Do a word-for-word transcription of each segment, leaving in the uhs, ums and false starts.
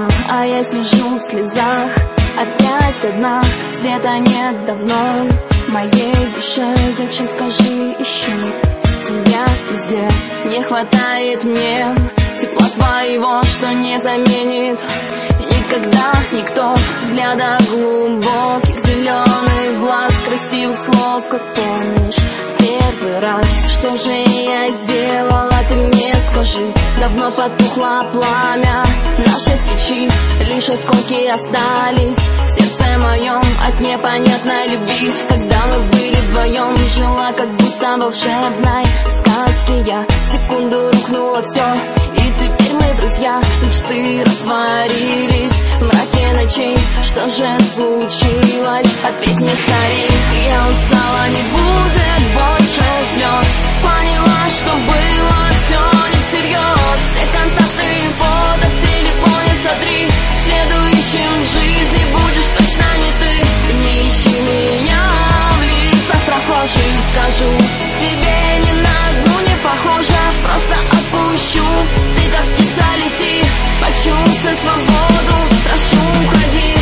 окна, а я сижу в слезах. Опять одна, света нет давно в моей душе. Зачем, скажи, ищу тебя везде. Не хватает мне тепла твоего, что не заменит никогда никто. Взгляда глубоких, зеленых глаз, красивых слов, как помнишь в первый раз. Что же я сделала, ты мне скажи. Давно потухло пламя нашей свечи, лишь осколки остались в сердце моем от непонятной любви. Когда мы были вдвоем, жила как будто волшебной сказке я. В секунду рухнуло все, и теперь мы друзья. Мечты растворились в мраке ночей. Что же случилось? Ответь мне скорей. Я устала, не будет больше слез. Поняла, что было все не всерьез. Все контакты и фото в телефоне сотри. Следующим в жизни будешь точно не ты. Ты не ищи меня в лицах прохожих. Скажу тебе, ни на одну не похожа. Просто отпущу, ты как птица лети. Почувствуй свободу, прошу, уходи.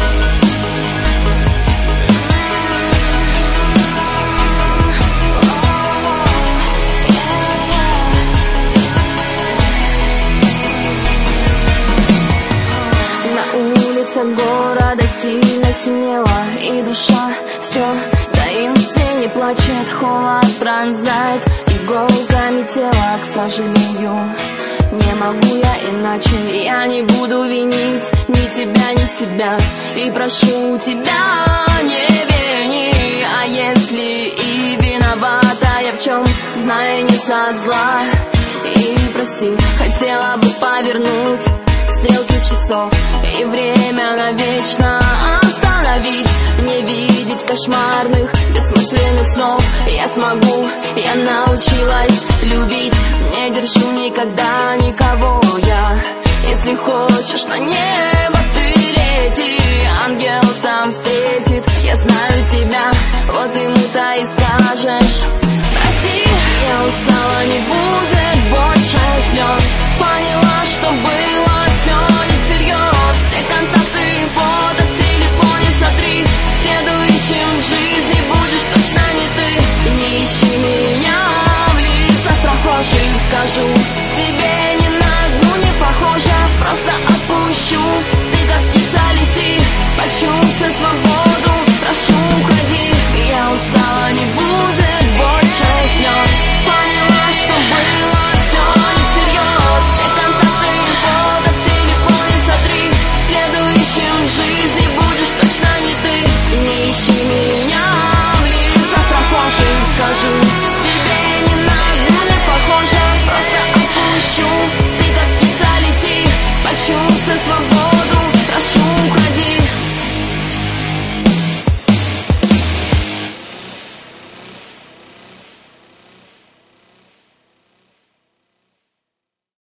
На улицах города сильно стемнело, и душа все таит в тени, плачет, холод пронзает иголками тела. К сожалению, не могу я иначе. Я не буду винить ни тебя, ни себя. И прошу тебя, не вини. А если и виновата я в чем, знаю, не со зла. И прости, хотела бы повернуть стрелки часов и время навечно остановить. Не видеть кошмарных, бессмысленных снов. Я смогу, я научилась любить. Не держу никогда никого я. Если хочешь на небо ты лети, ангел там встретит. Я знаю тебя, вот ему-то и скажешь прости. Я устала, не будет больше слез. Поняла, что было